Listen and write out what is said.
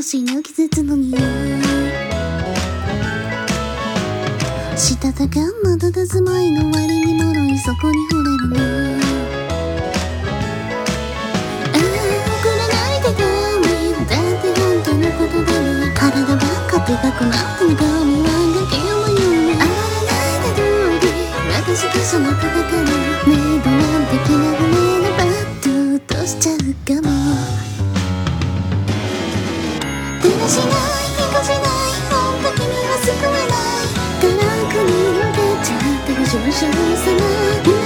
しの季節の匂い、したたかな佇まいの割に脆いそこに触れるの、ああ遅れないでダメだって本当のことだね、体ばっかでかくなって顔にはがけのような、あなた通り私とその戦い、メイドなんて気が触れればドゥーとしちゃうかも、だらしない引かせない本当君は救わない、辛くに受けちゃった上昇様